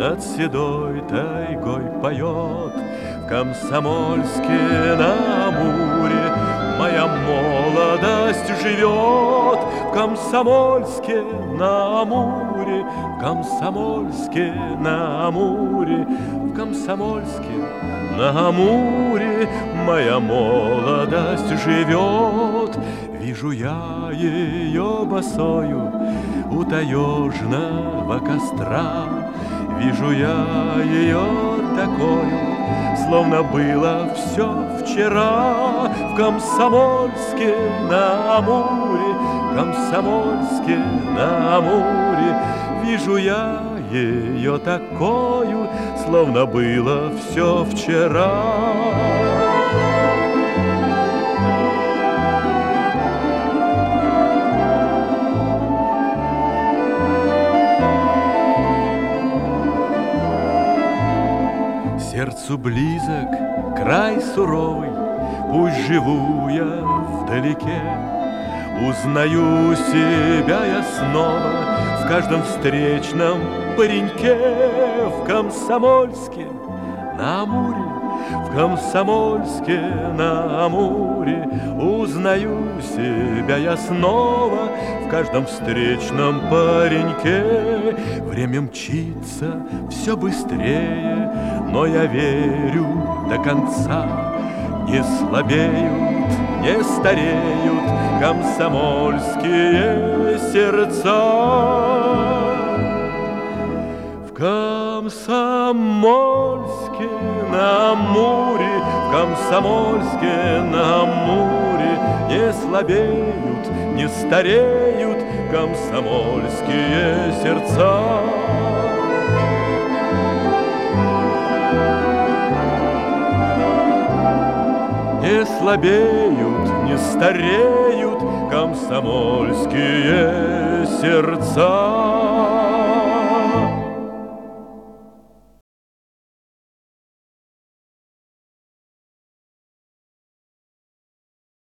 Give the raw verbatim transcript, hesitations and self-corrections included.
над седой тайгой поет. В Комсомольске на Амуре моя молодость живет. В Комсомольске на Амуре, в Комсомольске на Амуре, в Комсомольске на Амуре моя молодость живет. Вижу я ее босою у таежного костра. Вижу я ее такою, словно было все вчера. В Комсомольске на Амуре, в Комсомольске на Амуре вижу я ее такою, словно было все вчера. Сердцу близок край суровый, пусть живу я вдалеке. Узнаю себя я снова в каждом встречном пареньке. В Комсомольске на Амуре, в Комсомольске на Амуре узнаю себя я снова в каждом встречном пареньке. Время мчится все быстрее, но я верю до конца. Не слабеют, не стареют комсомольские сердца. В Комсомольске на Амуре, в Комсомольске на Амуре не слабеют, не стареют комсомольские сердца. Не слабеют, не стареют комсомольские сердца.